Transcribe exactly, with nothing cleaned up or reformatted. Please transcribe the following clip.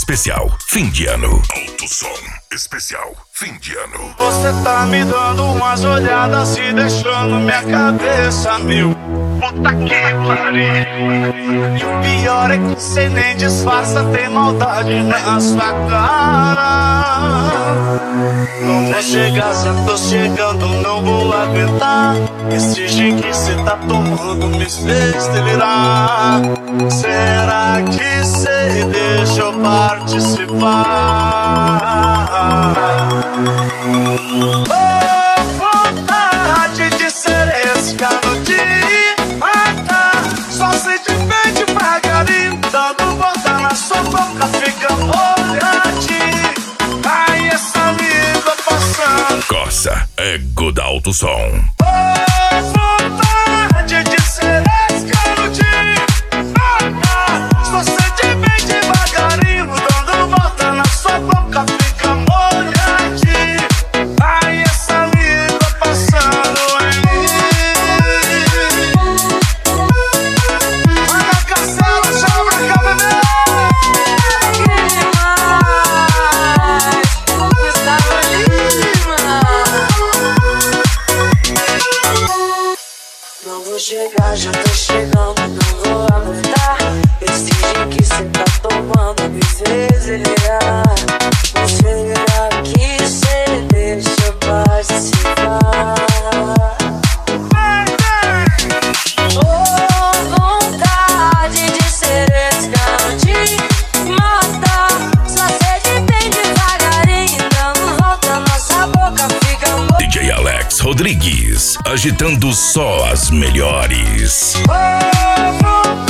especial fim de ano. Alto Som especial fim de ano. Você tá me dando umas olhadas e deixando minha cabeça mil. Puta que pariu. E o pior é que você nem disfarça, tem maldade na sua cara. Não vou chegar, já tô chegando, não vou aguentar. Esse gin que cê tá tomando me fez delirar. Será que cê deixa eu participar? Oh, vontade de ser esse garoto. Só se bem devagarinho, dando volta na sua boca, fica molhadinho. Ai, essa língua passando. Coça, ego da Alto Som. Oh, vontade de ser esse garotinho. Só se bem devagarinho, dando volta na sua boca, fica molhadinho. Ai, essa língua passando em mim. Manda Castelo, chama pra cá, bebê. Não vou chegar, já tô chegando, não vou aguentar. Esse gin que cê tá tomando me fez delirar. Será que cê deixa eu participar? Oh, vontade de ser esse garotinho. Mata, só sede bem devagarinho, dando volta na sua boca, fica mo- D J Alex Rodrigues, agitando só as melhores. Oh,